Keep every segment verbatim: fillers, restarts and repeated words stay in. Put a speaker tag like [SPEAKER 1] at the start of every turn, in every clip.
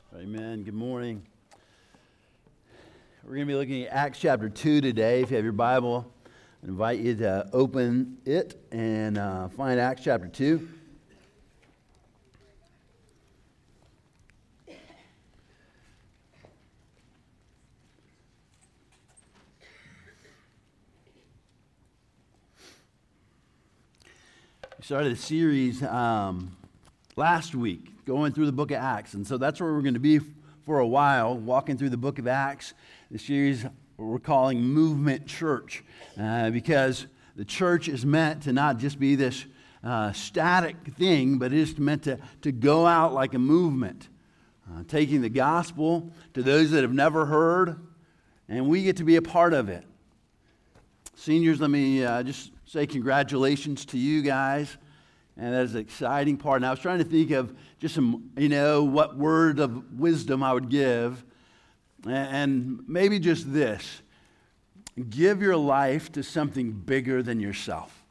[SPEAKER 1] Amen. Good morning. We're going to be looking at Acts chapter two today. If you have your Bible, I invite you to open it and uh, find Acts chapter two. We started a series um, last week going through the book of Acts, and so that's where we're going to be for a while, walking through the book of Acts. The series we're calling Movement Church, uh, because the church is meant to not just be this uh, static thing, but it is meant to, to go out like a movement, uh, taking the gospel to those that have never heard, and we get to be a part of it. Seniors, let me uh, just say congratulations to you guys. And that is an exciting part. And I was trying to think of just some, you know, what word of wisdom I would give. And maybe just this. Give your life to something bigger than yourself.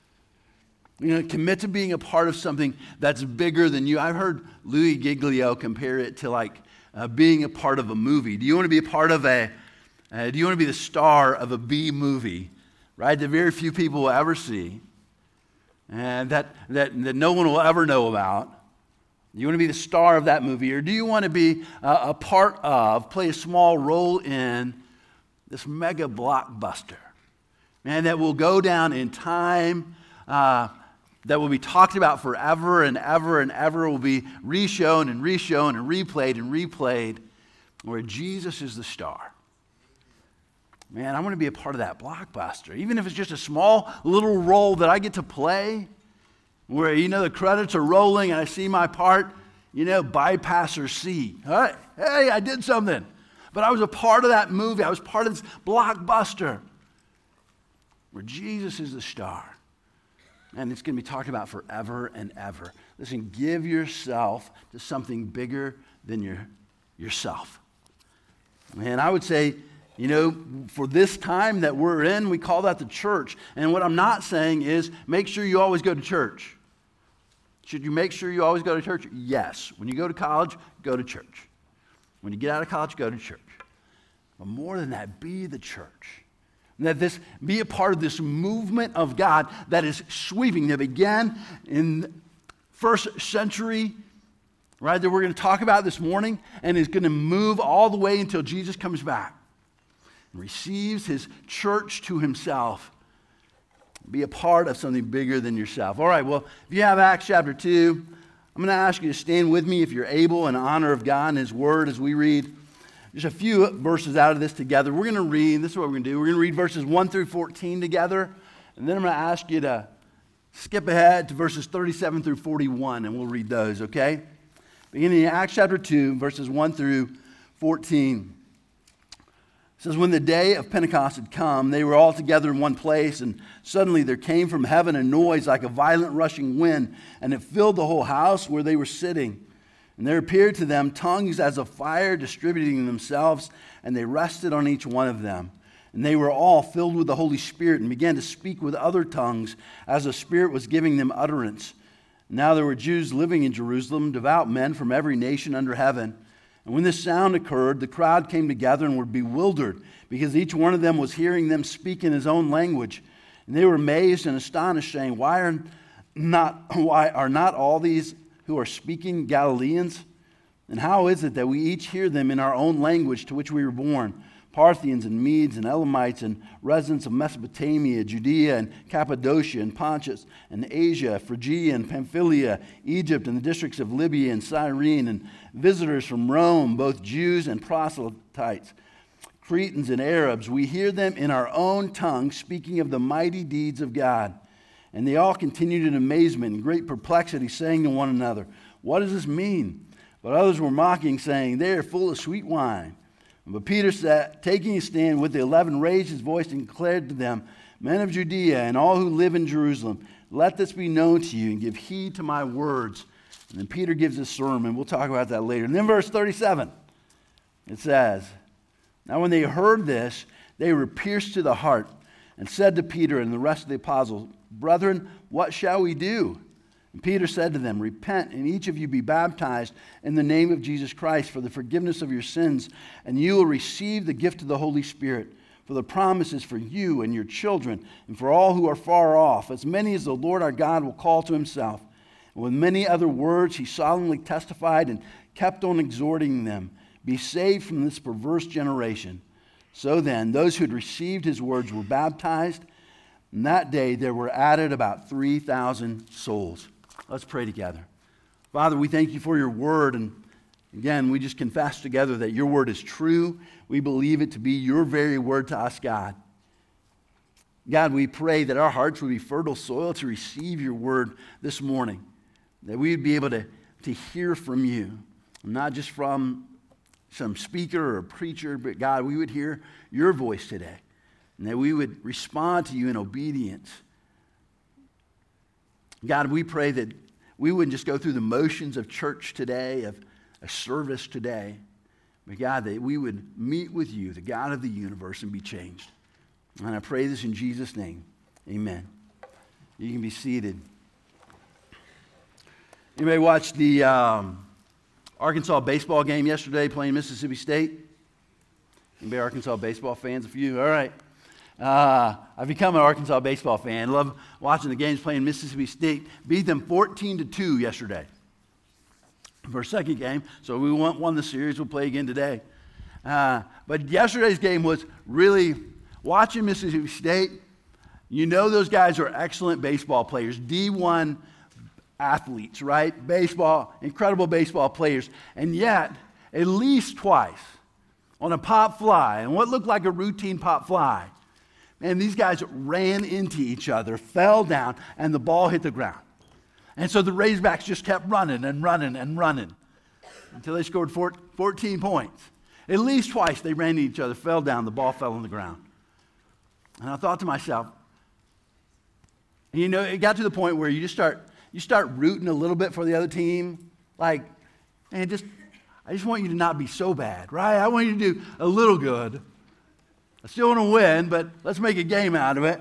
[SPEAKER 1] You know, commit to being a part of something that's bigger than you. I've heard Louis Giglio compare it to like uh, being a part of a movie. Do you want to be a part of a, uh, do you want to be the star of a B movie, right? That very few people will ever see. And that, that, that no one will ever know about. Do you want to be the star of that movie? Or do you want to be a, a part of, play a small role in this mega blockbuster? Man, that will go down in time, uh, that will be talked about forever and ever and ever, will be reshown and reshown and replayed and replayed, where Jesus is the star. Man, I want to be a part of that blockbuster, even if it's just a small little role that I get to play, where, you know, the credits are rolling and I see my part, you know, bypasser C. All right, hey, I did something. But I was a part of that movie. I was part of this blockbuster where Jesus is the star. And it's going to be talked about forever and ever. Listen, give yourself to something bigger than your, yourself. And I would say, you know, for this time that we're in, we call that the church. And what I'm not saying is make sure you always go to church. Should you make sure you always go to church? Yes. When you go to college, go to church. When you get out of college, go to church. But more than that, be the church. And that this be a part of this movement of God that is sweeping, that began in first century, right, that we're going to talk about this morning, and is going to move all the way until Jesus comes back. Receives his church to himself. Be a part of something bigger than yourself. All right, well, if you have Acts chapter two, I'm going to ask you to stand with me if you're able in honor of God and his word as we read just a few verses out of this together. We're going to read, this is what we're going to do. We're going to read verses one through fourteen together, and then I'm going to ask you to skip ahead to verses thirty-seven through forty-one, and we'll read those, okay? Beginning in Acts chapter two, verses one through fourteen. It says, when the day of Pentecost had come, they were all together in one place, and suddenly there came from heaven a noise like a violent rushing wind, and it filled the whole house where they were sitting. And there appeared to them tongues as of fire distributing themselves, and they rested on each one of them. And they were all filled with the Holy Spirit and began to speak with other tongues as the Spirit was giving them utterance. Now there were Jews living in Jerusalem, devout men from every nation under heaven. And when this sound occurred, the crowd came together and were bewildered, because each one of them was hearing them speak in his own language. And they were amazed and astonished, saying, Why are not, why are not all these who are speaking Galileans? And how is it that we each hear them in our own language to which we were born? Parthians and Medes and Elamites and residents of Mesopotamia, Judea and Cappadocia and Pontus and Asia, Phrygia and Pamphylia, Egypt and the districts of Libya and Cyrene, and visitors from Rome, both Jews and proselytes, Cretans and Arabs, we hear them in our own tongue speaking of the mighty deeds of God. And they all continued in amazement and great perplexity, saying to one another, What does this mean? But others were mocking, saying, They are full of sweet wine. But Peter, sat, taking a stand with the eleven, raised his voice and declared to them, Men of Judea and all who live in Jerusalem, let this be known to you and give heed to my words. And then Peter gives his sermon. We'll talk about that later. And then verse thirty-seven, it says, Now when they heard this, they were pierced to the heart and said to Peter and the rest of the apostles, Brethren, what shall we do? And Peter said to them, repent and each of you be baptized in the name of Jesus Christ for the forgiveness of your sins, and you will receive the gift of the Holy Spirit. For the promise is for you and your children and for all who are far off, as many as the Lord our God will call to himself. And with many other words he solemnly testified and kept on exhorting them, be saved from this perverse generation. So then, those who had received his words were baptized, and that day there were added about three thousand souls. Let's pray together. Father, we thank you for your word, and again, we just confess together that your word is true. We believe it to be your very word to us, God. God, we pray that our hearts would be fertile soil to receive your word this morning, that we would be able to, to hear from you, not just from some speaker or a preacher, but God, we would hear your voice today, and that we would respond to you in obedience. God, we pray that we wouldn't just go through the motions of church today, of a service today, but God, that we would meet with you, the God of the universe, and be changed. And I pray this in Jesus' name. Amen. You can be seated. Anybody watch the um, Arkansas baseball game yesterday playing Mississippi State? Anybody Arkansas baseball fans? A few? All right. Uh, I've become an Arkansas baseball fan. I love watching the games playing Mississippi State. Beat them fourteen to two yesterday for a second game. So we won, won the series. We'll play again today. Uh, but yesterday's game was really, watching Mississippi State, you know those guys are excellent baseball players, D one athletes, right? Baseball, incredible baseball players. And yet, at least twice, on a pop fly, and what looked like a routine pop fly, and these guys ran into each other, fell down, and the ball hit the ground. And so the Razorbacks just kept running and running and running until they scored fourteen points. At least twice they ran into each other, fell down, the ball fell on the ground. And I thought to myself, you know, it got to the point where you just start, you start rooting a little bit for the other team. Like, man, just, I just want you to not be so bad, right? I want you to do a little good. I still want to win, but let's make a game out of it.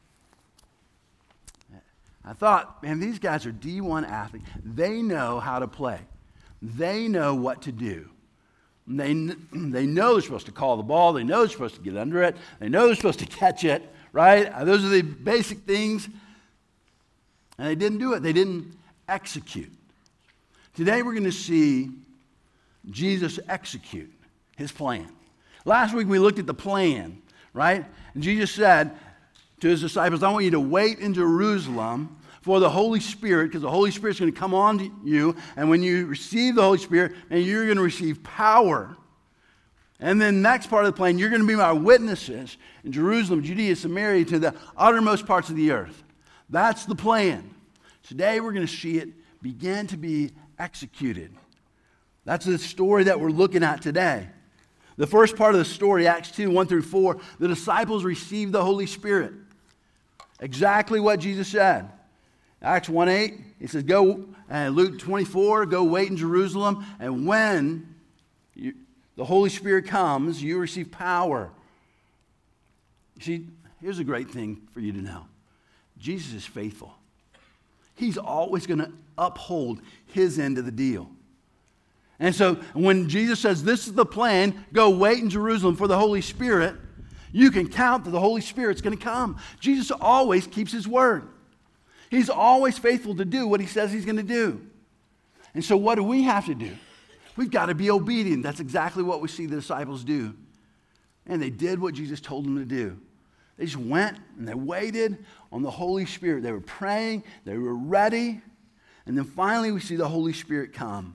[SPEAKER 1] I thought, man, these guys are D one athletes. They know how to play. They know what to do. They, they know they're supposed to call the ball. They know they're supposed to get under it. They know they're supposed to catch it, right? Those are the basic things. And they didn't do it. They didn't execute. Today we're going to see Jesus execute his plan. Last week we looked at the plan, right? And Jesus said to his disciples, I want you to wait in Jerusalem for the Holy Spirit, because the Holy Spirit's going to come on to you, and when you receive the Holy Spirit, and you're going to receive power. And then next part of the plan, you're going to be my witnesses in Jerusalem, Judea, Samaria, to the uttermost parts of the earth. That's the plan. Today we're going to see it begin to be executed. That's the story that we're looking at today. The first part of the story, Acts two, one through four, the disciples received the Holy Spirit. Exactly what Jesus said. Acts one eight, he says, go, and Luke twenty-four, go wait in Jerusalem, and when you, the Holy Spirit comes, you receive power. You see, here's a great thing for you to know. Jesus is faithful. He's always going to uphold his end of the deal. And so when Jesus says, this is the plan, go wait in Jerusalem for the Holy Spirit, you can count that the Holy Spirit's going to come. Jesus always keeps his word. He's always faithful to do what he says he's going to do. And so what do we have to do? We've got to be obedient. That's exactly what we see the disciples do. And they did what Jesus told them to do. They just went and they waited on the Holy Spirit. They were praying. They were ready. And then finally we see the Holy Spirit come.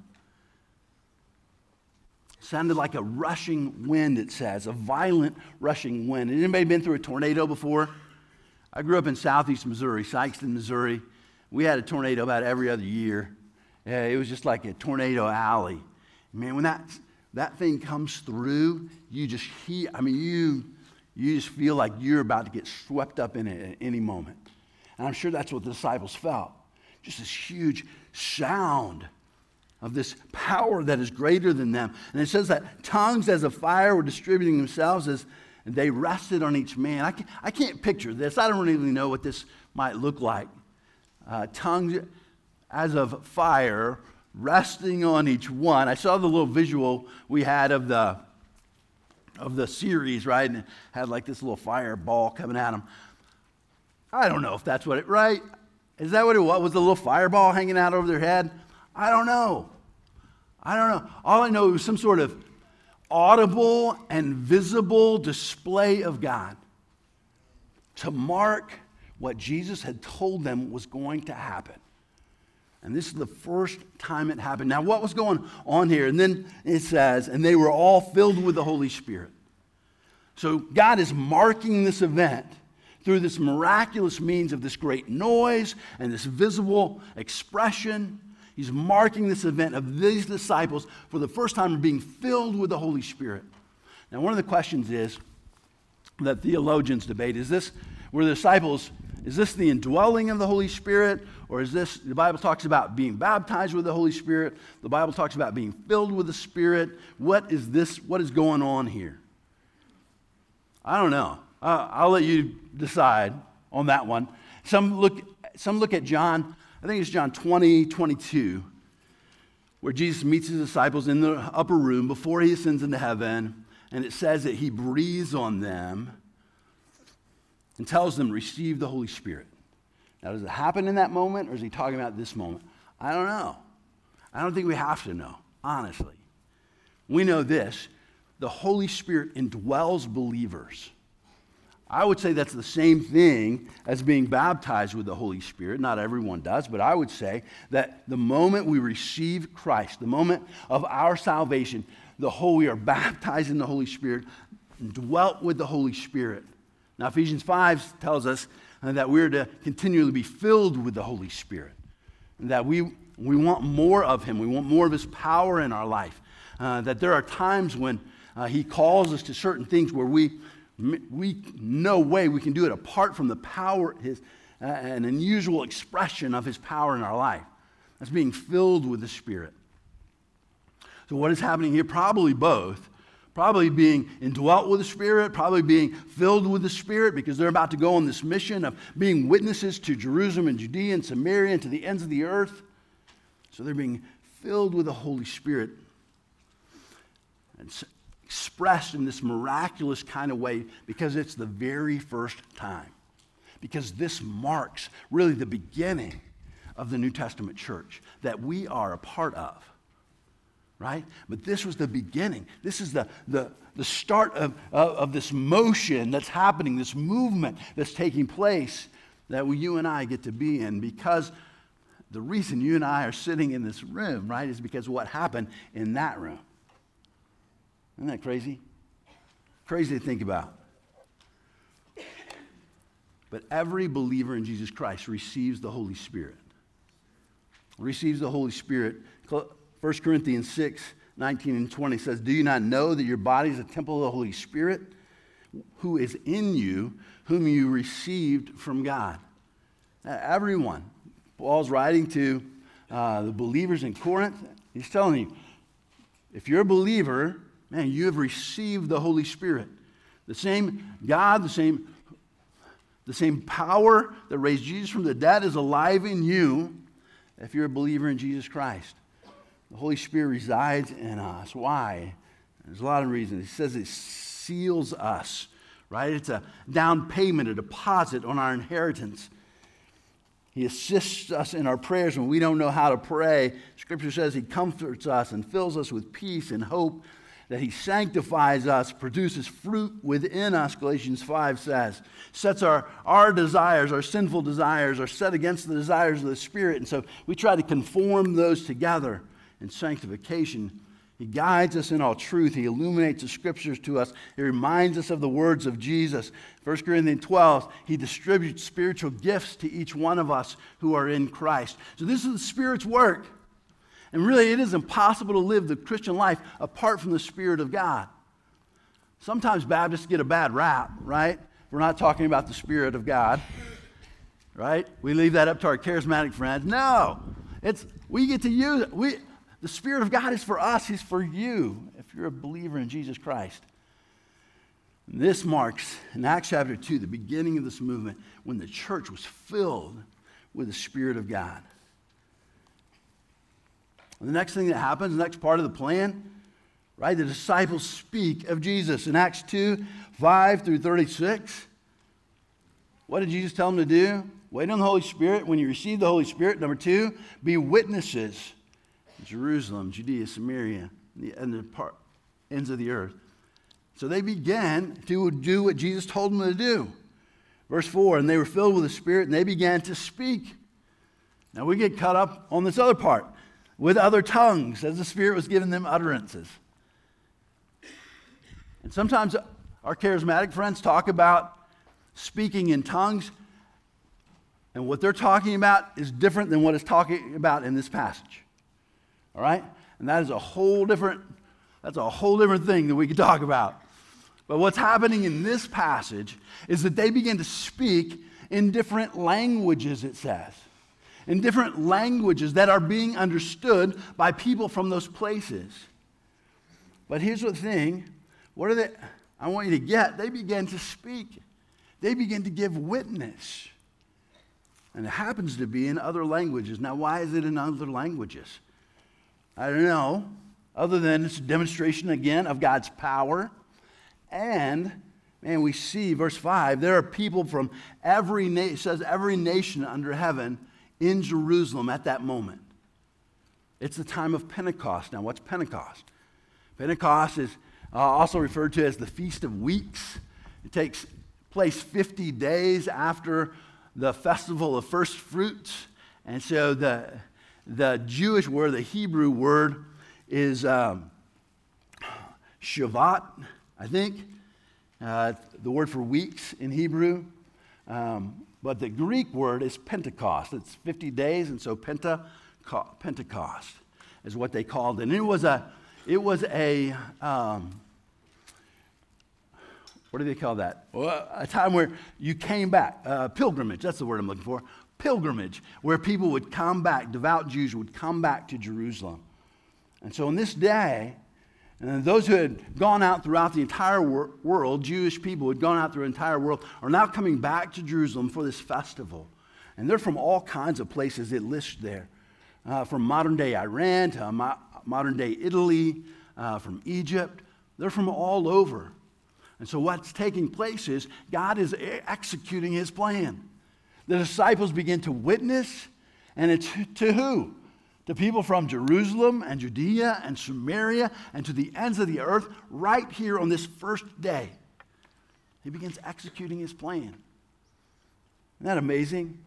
[SPEAKER 1] Sounded like a rushing wind, it says, a violent rushing wind. Has anybody been through a tornado before? I grew up in southeast Missouri, Sikeston, Missouri. We had a tornado about every other year. Yeah, it was just like a tornado alley. Man, when that that thing comes through, you just hear, I mean, you, you just feel like you're about to get swept up in it at any moment. And I'm sure that's what the disciples felt. Just this huge sound of this power that is greater than them. And it says that tongues as a fire were distributing themselves as they rested on each man. I can't, I can't picture this. I don't really know what this might look like. Uh, tongues as of fire, resting on each one. I saw the little visual we had of the of the series, right? And it had like this little fireball coming at them. I don't know if that's what it, right? Is that what it was? Was the little fireball hanging out over their head? I don't know. I don't know. All I know is some sort of audible and visible display of God to mark what Jesus had told them was going to happen. And this is the first time it happened. Now, what was going on here? And then it says, and they were all filled with the Holy Spirit. So God is marking this event through this miraculous means of this great noise and this visible expression. He's marking this event of these disciples for the first time being filled with the Holy Spirit. Now, one of the questions is that theologians debate, is this, were the disciples, is this the indwelling of the Holy Spirit? Or is this, the Bible talks about being baptized with the Holy Spirit. The Bible talks about being filled with the Spirit. What is this, what is going on here? I don't know. Uh, I'll let you decide on that one. Some look, some look at John, I think it's John twenty, twenty-two, where Jesus meets his disciples in the upper room before he ascends into heaven, and it says that he breathes on them and tells them, receive the Holy Spirit. Now, does it happen in that moment, or is he talking about this moment? I don't know. I don't think we have to know, honestly. We know this. The Holy Spirit indwells believers. I would say that's the same thing as being baptized with the Holy Spirit. Not everyone does, but I would say that the moment we receive Christ, the moment of our salvation, the whole, we are baptized in the Holy Spirit, and dwelt with the Holy Spirit. Now, Ephesians five tells us that we're to continually be filled with the Holy Spirit, and that we, we want more of him. We want more of his power in our life. Uh, that there are times when uh, he calls us to certain things where we We no way we can do it apart from the power, his, uh, an unusual expression of his power in our life. That's being filled with the Spirit. So what is happening here? Probably both. Probably being indwelt with the Spirit, probably being filled with the Spirit, because they're about to go on this mission of being witnesses to Jerusalem and Judea and Samaria and to the ends of the earth. So they're being filled with the Holy Spirit. And so, expressed in this miraculous kind of way because it's the very first time. Because this marks really the beginning of the New Testament church that we are a part of. Right? But this was the beginning. This is the, the, the start of, of, of this motion that's happening, this movement that's taking place that we, you and I get to be in, because the reason you and I are sitting in this room, right, is because of what happened in that room. Isn't that crazy? Crazy to think about. But every believer in Jesus Christ receives the Holy Spirit. Receives the Holy Spirit. First Corinthians six, nineteen and twenty says, do you not know that your body is a temple of the Holy Spirit who is in you, whom you received from God? Now, everyone. Paul's writing to uh, the believers in Corinth. He's telling you, if you're a believer, man, you have received the Holy Spirit. The same God, the same, the same power that raised Jesus from the dead is alive in you if you're a believer in Jesus Christ. The Holy Spirit resides in us. Why? There's a lot of reasons. He says it seals us, right? It's a down payment, a deposit on our inheritance. He assists us in our prayers when we don't know how to pray. Scripture says he comforts us and fills us with peace and hope, that he sanctifies us, produces fruit within us, Galatians five says. Sets our, our desires, our sinful desires, are set against the desires of the Spirit. And so we try to conform those together in sanctification. He guides us in all truth. He illuminates the Scriptures to us. He reminds us of the words of Jesus. First Corinthians twelve, he distributes spiritual gifts to each one of us who are in Christ. So this is the Spirit's work. And really, it is impossible to live the Christian life apart from the Spirit of God. Sometimes Baptists get a bad rap, right? We're not talking about the Spirit of God, right? We leave that up to our charismatic friends. No, it's we get to use it. We, the Spirit of God is for us. He's for you if you're a believer in Jesus Christ. And this marks, in Acts chapter two, the beginning of this movement when the church was filled with the Spirit of God. The next thing that happens, the next part of the plan, right? The disciples speak of Jesus. In Acts two, five through thirty-six, what did Jesus tell them to do? Wait on the Holy Spirit. When you receive the Holy Spirit, number two, be witnesses in Jerusalem, Judea, Samaria, and the part, ends of the earth. So they began to do what Jesus told them to do. Verse four, and they were filled with the Spirit, and they began to speak. Now we get caught up on this other part, with other tongues, as the Spirit was giving them utterances. And sometimes our charismatic friends talk about speaking in tongues, and what they're talking about is different than what it's talking about in this passage. All right? And that is a whole different, that's a whole different thing that we could talk about. But what's happening in this passage is that they begin to speak in different languages, it says. In different languages that are being understood by people from those places. But here's the thing. What are they? I want you to get. They began to speak. They began to give witness. And it happens to be in other languages. Now, why is it in other languages? I don't know. Other than it's a demonstration, again, of God's power. And, man, we see, verse five, there are people from every nation, it says every nation under heaven in Jerusalem at that moment. It's the time of Pentecost. Now, what's Pentecost? Pentecost is uh, also referred to as the Feast of Weeks. It takes place fifty days after the festival of first fruits. And so the, the Jewish word, the Hebrew word, is um, Shavat, I think. Uh, the word for weeks in Hebrew. Um, but the Greek word is Pentecost. It's fifty days, and so Penta, Pentecost is what they called it. And it was a, it was a, um, what do they call that? Well, a time where you came back. Uh, pilgrimage, that's the word I'm looking for. Pilgrimage, where people would come back, devout Jews would come back to Jerusalem. And so on this day, and those who had gone out throughout the entire wor- world, Jewish people who had gone out through the entire world, are now coming back to Jerusalem for this festival. And they're from all kinds of places it lists there. Uh, from modern-day Iran to mo- modern-day Italy, uh, from Egypt. They're from all over. And so what's taking place is God is executing his plan. The disciples begin to witness, and it's to who? To people from Jerusalem and Judea and Samaria and to the ends of the earth right here on this first day. He begins executing his plan. Isn't that amazing?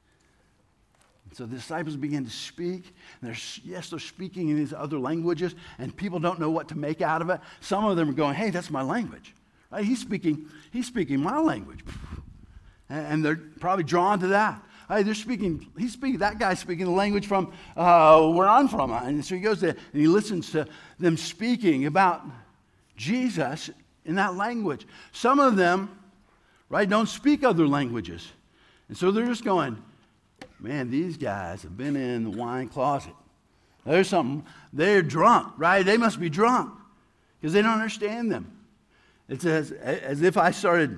[SPEAKER 1] So the disciples begin to speak. And they're, yes, they're speaking in these other languages, and people don't know what to make out of it. Some of them are going, hey, that's my language. Right? He's speaking, he's speaking my language. And they're probably drawn to that. Hey, they're speaking, he's speaking, that guy's speaking the language from uh, where I'm from. And so he goes there and he listens to them speaking about Jesus in that language. Some of them, right, don't speak other languages. And so they're just going, man, these guys have been in the wine closet. There's something, they're drunk, right? They must be drunk because they don't understand them. It's as, as if I started,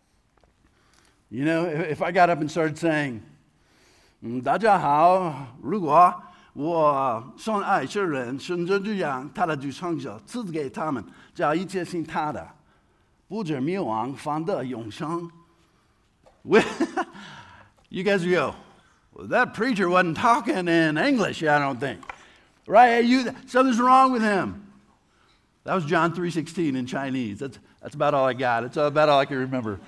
[SPEAKER 1] you know, if I got up and started saying, 大家好，如果我son爱这人，神就这样，他的就成就赐给他们，叫一切信他的，不至灭亡，反得永生。You guys go, well, that preacher wasn't talking in English, I don't think. Right? You, something's wrong with him. That was John three sixteen in Chinese. That's, that's about all I got. It's about all I can remember.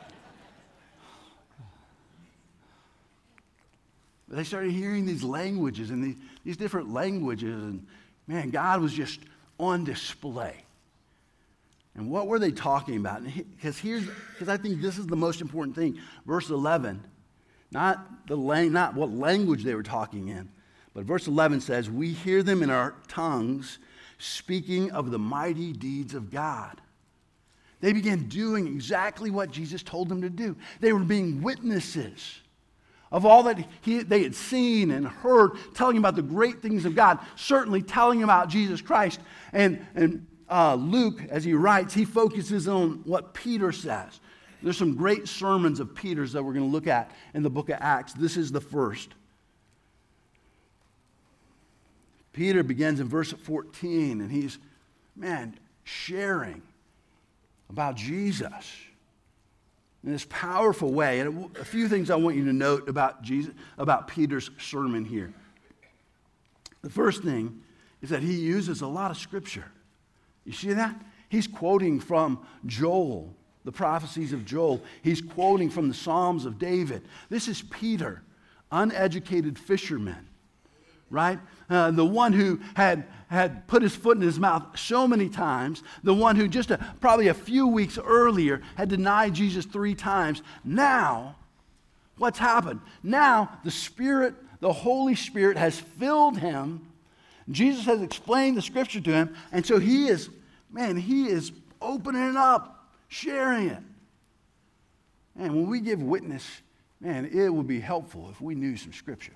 [SPEAKER 1] But they started hearing these languages and these, these different languages, and man, God was just on display. And what were they talking about? Because here's, because I think this is the most important thing. Verse eleven, not the lang- not what language they were talking in, but verse eleven says, "We hear them in our tongues, speaking of the mighty deeds of God." They began doing exactly what Jesus told them to do. They were being witnesses of all that he, they had seen and heard, telling about the great things of God, certainly telling about Jesus Christ. And, and uh, Luke, as he writes, he focuses on what Peter says. There's some great sermons of Peter's that we're going to look at in the book of Acts. This is the first. Peter begins in verse fourteen, and he's, man, sharing about Jesus in this powerful way. And a few things I want you to note about Jesus, about Peter's sermon here. The first thing is that he uses a lot of scripture. You see that? He's quoting from Joel, the prophecies of Joel. He's quoting from the Psalms of David. This is Peter, uneducated fisherman, right? Uh, the one who had, had put his foot in his mouth so many times, the one who just a, probably a few weeks earlier had denied Jesus three times. Now, what's happened? Now, the Spirit, the Holy Spirit has filled him. Jesus has explained the scripture to him, and so he is, man, he is opening it up, sharing it. And when we give witness, man, it would be helpful if we knew some scripture.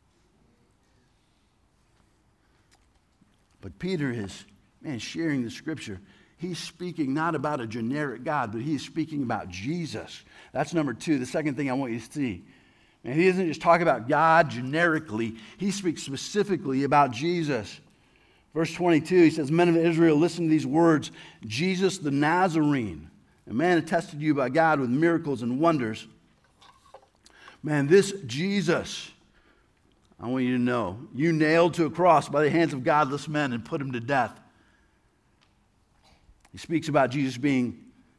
[SPEAKER 1] But Peter is, man, sharing the scripture. He's speaking not about a generic God, but he's speaking about Jesus. That's number two. The second thing I want you to see. And he doesn't just talk about God generically. He speaks specifically about Jesus. Verse twenty-two, he says, "Men of Israel, listen to these words. Jesus the Nazarene, a man attested to you by God with miracles and wonders." Man, this Jesus, I want you to know, you nailed to a cross by the hands of godless men and put him to death. He speaks about Jesus being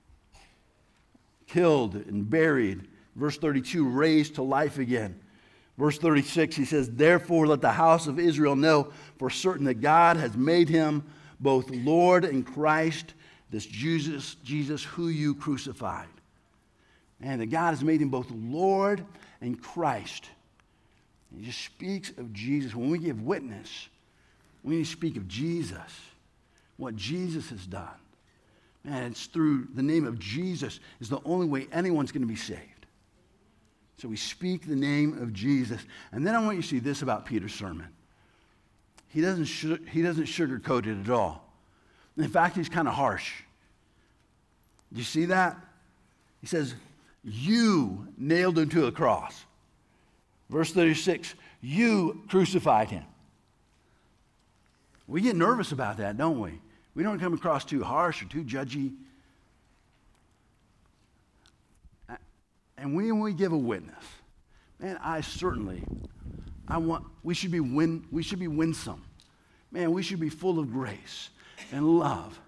[SPEAKER 1] killed and buried. Verse thirty-two, raised to life again. Verse thirty-six, he says, "Therefore let the house of Israel know for certain that God has made him both Lord and Christ, this Jesus, Jesus who you crucified." And that God has made him both Lord and Christ. He just speaks of Jesus. When we give witness, we need to speak of Jesus, what Jesus has done. Man, it's through the name of Jesus is the only way anyone's going to be saved. So we speak the name of Jesus. And then I want you to see this about Peter's sermon. He doesn't, su- he doesn't sugarcoat it at all. In fact, he's kind of harsh. Do you see that? He says, "You nailed him to a cross." Verse thirty-six, "You crucified him." We get nervous about that, don't we? We don't come across too harsh or too judgy. And we, when we give a witness, man, I certainly, I want, we should be win, we should be winsome. Man, we should be full of grace and love.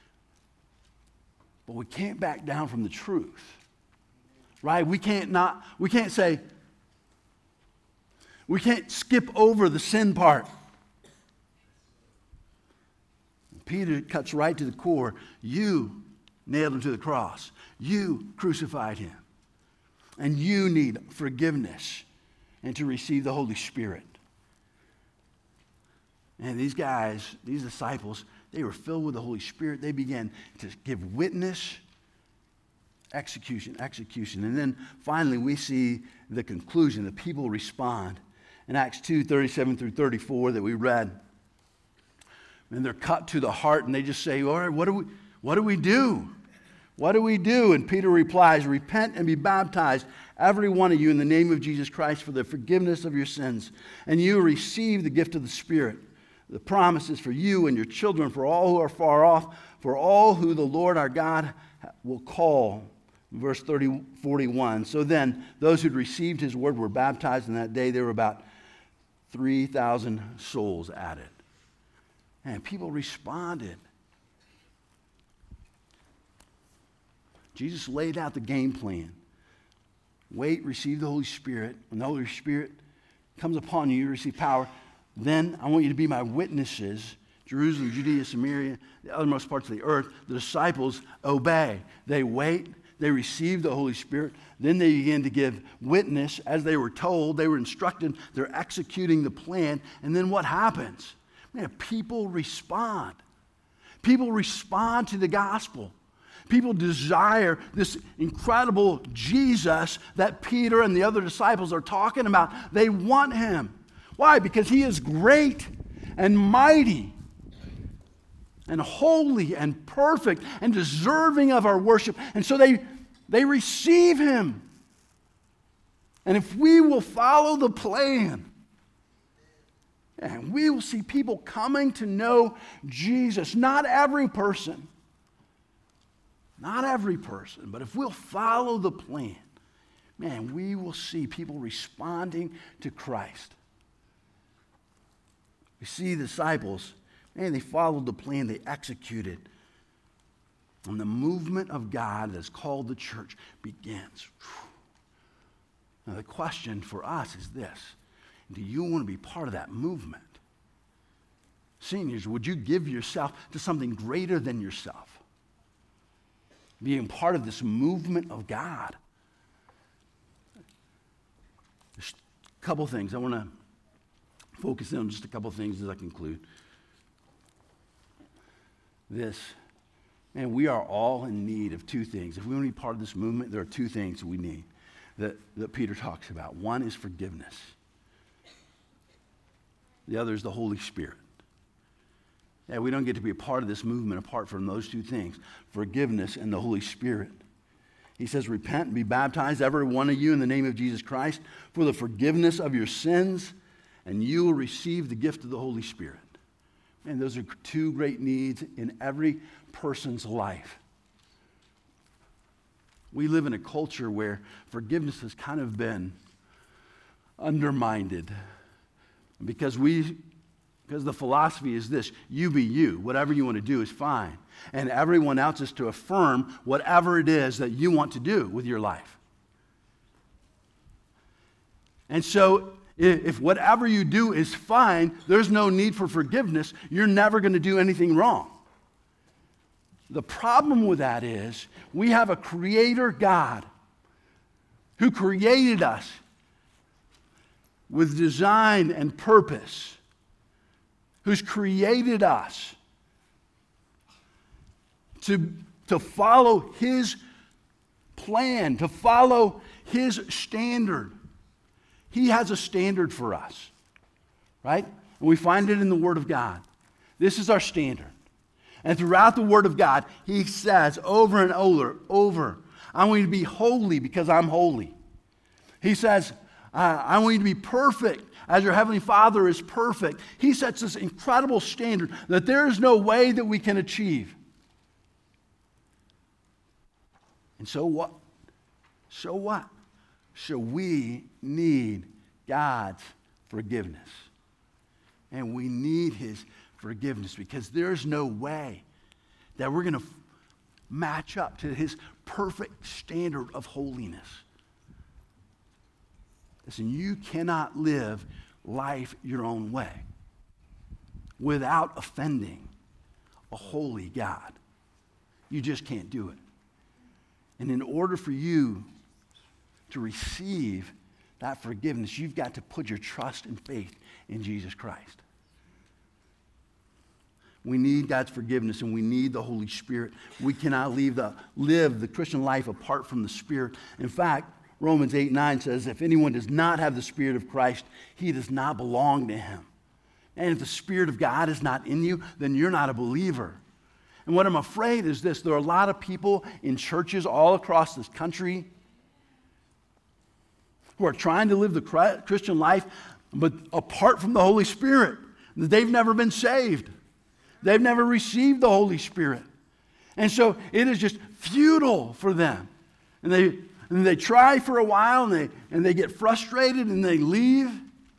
[SPEAKER 1] But we can't back down from the truth, right? We can't not, we can't say, we can't skip over the sin part. Peter cuts right to the core. You nailed him to the cross. You crucified him. And you need forgiveness and to receive the Holy Spirit. And these guys, these disciples, they were filled with the Holy Spirit. They began to give witness, execution, execution. And then finally we see the conclusion. The people respond. In Acts two, thirty-seven through thirty-four that we read. And they're cut to the heart and they just say, all right, what do we, what do we do? What do we do? And Peter replies, "Repent and be baptized, every one of you, in the name of Jesus Christ for the forgiveness of your sins. And you receive the gift of the Spirit. The promise is for you and your children, for all who are far off, for all who the Lord our God will call." Verse thirty, forty-one. So then, those who'd received his word were baptized, and that day there were about three thousand souls added. And people responded. Jesus laid out the game plan. Wait, receive the Holy Spirit. When the Holy Spirit comes upon you, you receive power. Then I want you to be my witnesses. Jerusalem, Judea, Samaria, the uttermost parts of the earth. The disciples obey. They wait. They receive the Holy Spirit. Then they begin to give witness as they were told. They were instructed. They're executing the plan. And then what happens? Man, people respond. People respond to the gospel. People desire this incredible Jesus that Peter and the other disciples are talking about. They want him. Why? Because he is great and mighty and holy and perfect and deserving of our worship. And so they, they receive him. And if we will follow the plan, And we will see people coming to know Jesus. Not every person. Not every person. But if we'll follow the plan, man, we will see people responding to Christ. We see the disciples, man, they followed the plan, they executed. And the movement of God that's called the church begins. Now the question for us is this: do you want to be part of that movement? Seniors, would you give yourself to something greater than yourself? Being part of this movement of God. There's a couple things. I want to focus in on just a couple things as I conclude. This, man, we are all in need of two things. If we want to be part of this movement, there are two things we need that, that Peter talks about. One is forgiveness. The other is the Holy Spirit. Yeah, we don't get to be a part of this movement apart from those two things, forgiveness and the Holy Spirit. He says, repent and be baptized, every one of you, in the name of Jesus Christ, for the forgiveness of your sins, and you will receive the gift of the Holy Spirit. And those are two great needs in every person's life. We live in a culture where forgiveness has kind of been undermined because we, because the philosophy is this: you be you. Whatever you want to do is fine. And everyone else is to affirm whatever it is that you want to do with your life. And so if whatever you do is fine, there's no need for forgiveness. You're never going to do anything wrong. The problem with that is we have a creator God who created us with design and purpose, who's created us to, to follow his plan, to follow his standard. He has a standard for us, right? And we find it in the Word of God. This is our standard. And throughout the Word of God, he says over and over, over, I want you to be holy because I'm holy. He says, uh, I want you to be perfect as your Heavenly Father is perfect. He sets this incredible standard that there is no way that we can achieve. And so what? So what? So we need God's forgiveness. And we need his forgiveness because there's no way that we're going to f- match up to his perfect standard of holiness. Listen, you cannot live life your own way without offending a holy God. You just can't do it. And in order for you to receive that forgiveness, you've got to put your trust and faith in Jesus Christ. We need God's forgiveness and we need the Holy Spirit. We cannot leave the, live the Christian life apart from the Spirit. In fact, Romans eight nine says, if anyone does not have the Spirit of Christ, he does not belong to him. And if the Spirit of God is not in you, then you're not a believer. And what I'm afraid is this: there are a lot of people in churches all across this country who are trying to live the Christian life, but apart from the Holy Spirit. They've never been saved. They've never received the Holy Spirit. And so it is just futile for them. And they, and they try for a while, and they, and they get frustrated, and they leave,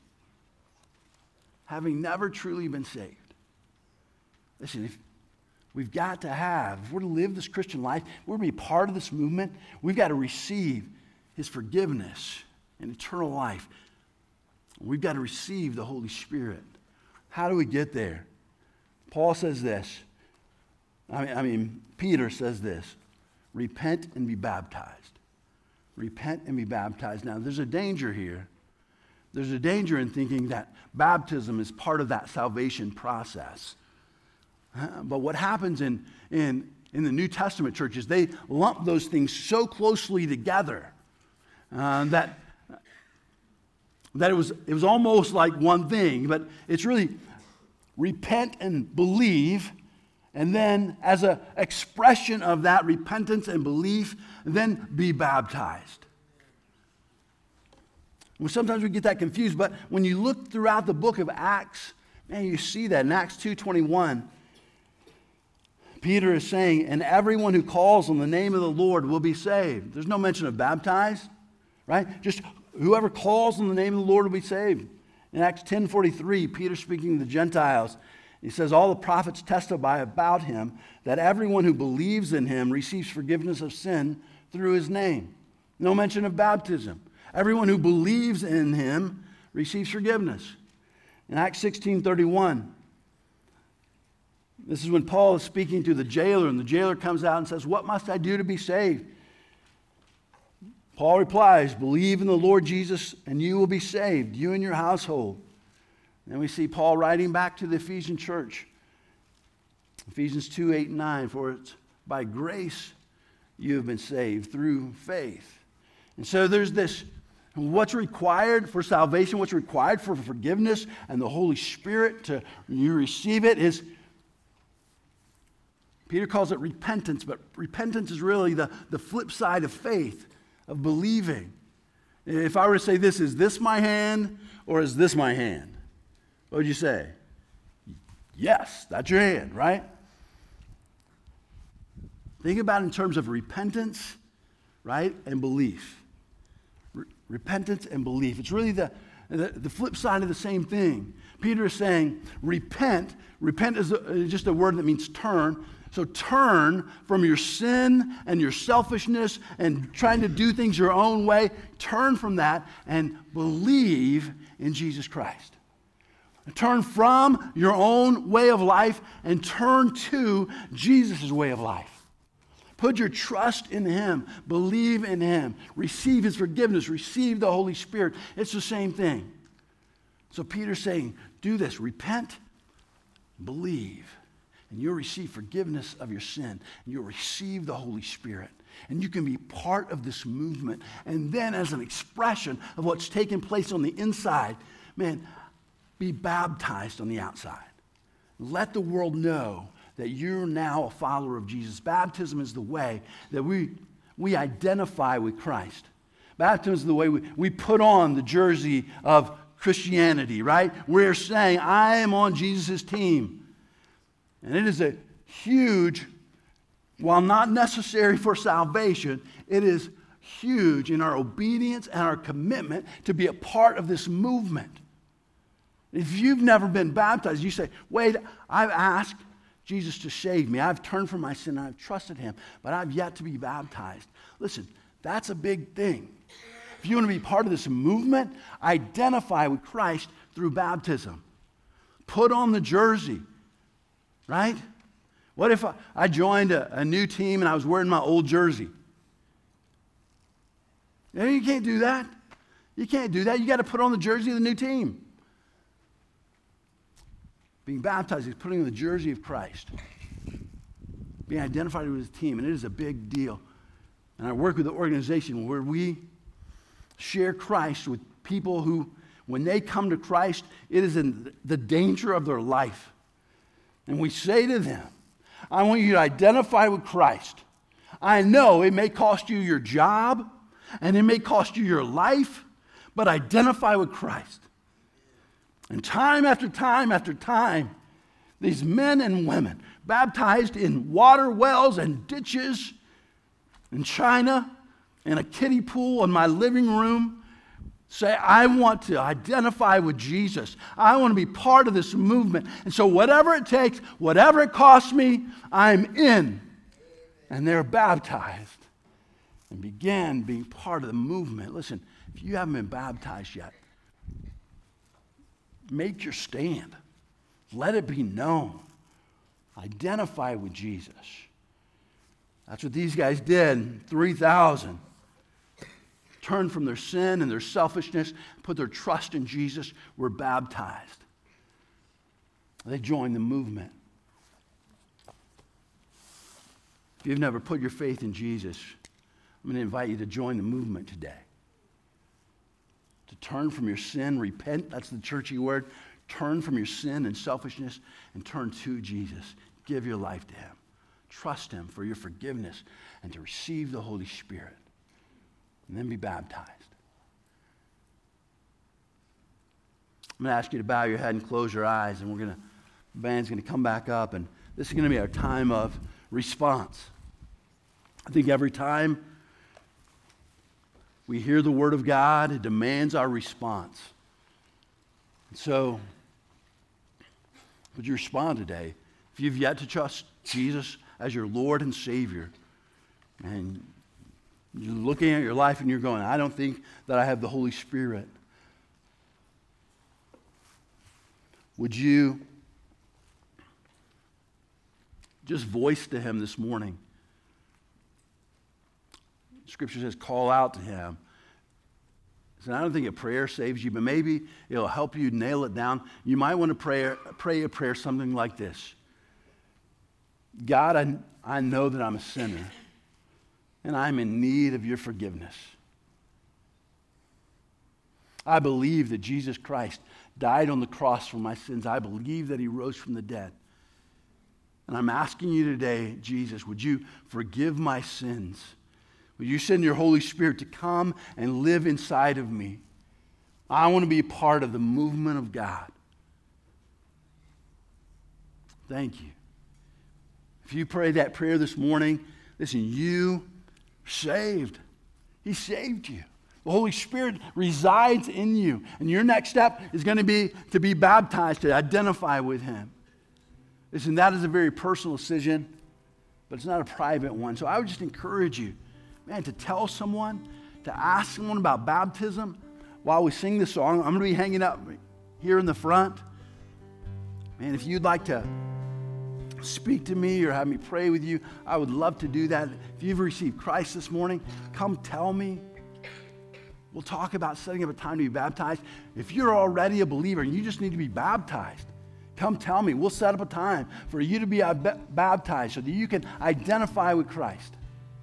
[SPEAKER 1] having never truly been saved. Listen, if we've got to have, if we're to live this Christian life, if we're to be part of this movement, we've got to receive his forgiveness and eternal life. We've got to receive the Holy Spirit. How do we get there? Paul says this. I mean, I mean, Peter says this: repent and be baptized. Repent and be baptized. Now, there's a danger here. There's a danger in thinking that baptism is part of that salvation process. Uh, but what happens in, in, in the New Testament churches, they lump those things so closely together uh, that that it was, it was almost like one thing, but it's really repent and believe, and then as an expression of that repentance and belief, then be baptized. Well, sometimes we get that confused, but when you look throughout the book of Acts, man, you see that in Acts two twenty-one. Peter is saying, and everyone who calls on the name of the Lord will be saved. There's no mention of baptized, right? Just whoever calls on the name of the Lord will be saved. In Acts ten forty-three, Peter speaking to the Gentiles, he says, all the prophets testify about him that everyone who believes in him receives forgiveness of sin through his name. No mention of baptism. Everyone who believes in him receives forgiveness. In Acts sixteen thirty-one, this is when Paul is speaking to the jailer, and the jailer comes out and says, what must I do to be saved? Paul replies, believe in the Lord Jesus and you will be saved, you and your household. And we see Paul writing back to the Ephesian church. Ephesians two, eight, and nine, for it's by grace you have been saved through faith. And so there's this, what's required for salvation, what's required for forgiveness and the Holy Spirit to you receive it is, Peter calls it repentance, but repentance is really the, the flip side of faith, of believing. If I were to say this, is this my hand or is this my hand? What would you say? Yes, that's your hand, right? Think about it in terms of repentance, right, and belief. Re- repentance and belief. It's really the, the, the flip side of the same thing. Peter is saying, repent. Repent is a, just a word that means turn. So turn from your sin and your selfishness and trying to do things your own way. Turn from that and believe in Jesus Christ. Turn from your own way of life and turn to Jesus' way of life. Put your trust in him. Believe in him. Receive his forgiveness. Receive the Holy Spirit. It's the same thing. So Peter's saying, do this. Repent, believe. And you'll receive forgiveness of your sin. And you'll receive the Holy Spirit. And you can be part of this movement. And then as an expression of what's taking place on the inside, man, be baptized on the outside. Let the world know that you're now a follower of Jesus. Baptism is the way that we, we identify with Christ. Baptism is the way we, we put on the jersey of Christianity, right? We're saying, I am on Jesus' team. And it is a huge, while not necessary for salvation, it is huge in our obedience and our commitment to be a part of this movement. If you've never been baptized, you say, wait, I've asked Jesus to save me. I've turned from my sin and I've trusted him, but I've yet to be baptized. Listen, that's a big thing. If you want to be part of this movement, identify with Christ through baptism. Put on the jersey. Right? What if I, I joined a, a new team and I was wearing my old jersey? You, know, you can't do that. You can't do that. You got to put on the jersey of the new team. Being baptized is putting on the jersey of Christ. Being identified with his team, and it is a big deal. And I work with an organization where we share Christ with people who, when they come to Christ, it is in the danger of their life. And we say to them, I want you to identify with Christ. I know it may cost you your job and it may cost you your life, but identify with Christ. And time after time after time, these men and women baptized in water wells and ditches in China, in a kiddie pool in my living room, say, I want to identify with Jesus. I want to be part of this movement. And so whatever it takes, whatever it costs me, I'm in. And they're baptized and began being part of the movement. Listen, if you haven't been baptized yet, make your stand. Let it be known. Identify with Jesus. That's what these guys did, three thousand. Turned from their sin and their selfishness, put their trust in Jesus, were baptized. They joined the movement. If you've never put your faith in Jesus, I'm going to invite you to join the movement today. To turn from your sin, repent, that's the churchy word. Turn from your sin and selfishness and turn to Jesus. Give your life to him. Trust him for your forgiveness and to receive the Holy Spirit. And then be baptized. I'm going to ask you to bow your head and close your eyes, and we're going to, the band's going to come back up, and this is going to be our time of response. I think every time we hear the word of God, it demands our response. And so, would you respond today? If you've yet to trust Jesus as your Lord and Savior, and you're looking at your life and you're going, I don't think that I have the Holy Spirit, would you just voice to him this morning? Scripture says, call out to him. So I don't think a prayer saves you, but maybe it'll help you nail it down. You might want to pray, pray a prayer something like this. God, I, I know that I'm a sinner, and I'm in need of your forgiveness. I believe that Jesus Christ died on the cross for my sins. I believe that he rose from the dead. And I'm asking you today, Jesus, would you forgive my sins? Would you send your Holy Spirit to come and live inside of me? I want to be a part of the movement of God. Thank you. If you pray that prayer this morning, listen, you are saved. He saved you. The Holy Spirit resides in you. And your next step is going to be to be baptized, to identify with him. Listen, that is a very personal decision, but it's not a private one. So I would just encourage you, man, to tell someone, to ask someone about baptism. While we sing this song, I'm going to be hanging up here in the front. Man, if you'd like to speak to me or have me pray with you, I would love to do that. If you've received Christ this morning, come tell me. We'll talk about setting up a time to be baptized. If you're already a believer and you just need to be baptized, come tell me. We'll set up a time for you to be baptized so that you can identify with Christ.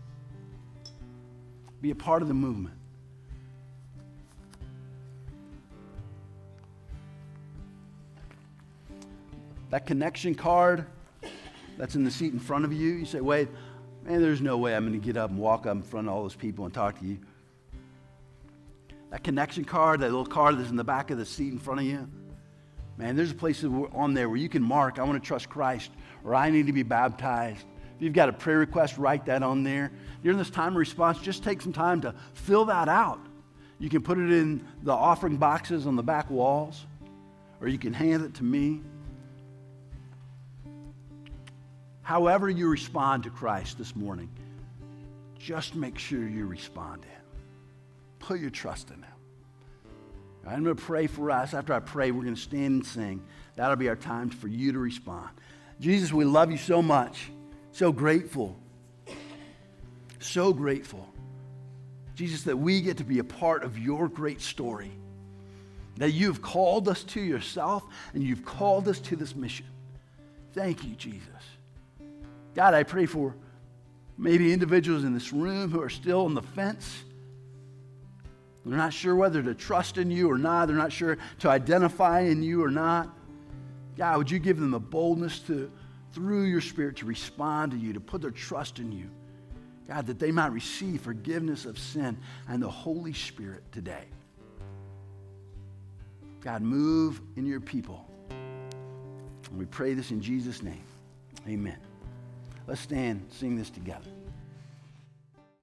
[SPEAKER 1] Be a part of the movement. That connection card that's in the seat in front of you, you say, wait, man, there's no way I'm going to get up and walk up in front of all those people and talk to you. That connection card, that little card that's in the back of the seat in front of you, man, there's a place on there where you can mark, I want to trust Christ, or I need to be baptized. If you've got a prayer request, write that on there. During this time of response, just take some time to fill that out. You can put it in the offering boxes on the back walls, or you can hand it to me. However you respond to Christ this morning, just make sure you respond to him. Put your trust in him. I'm going to pray for us. After I pray, we're going to stand and sing. That'll be our time for you to respond. Jesus, we love you so much. So grateful. So grateful. Jesus, that we get to be a part of your great story. That you've called us to yourself and you've called us to this mission. Thank you, Jesus. God, I pray for maybe individuals in this room who are still on the fence. They're not sure whether to trust in you or not. They're not sure to identify in you or not. God, would you give them the boldness to, through your Spirit, to respond to you, to put their trust in you. God, that they might receive forgiveness of sin and the Holy Spirit today. God, move in your people. And we pray this in Jesus' name. Amen. Let's stand, sing this together.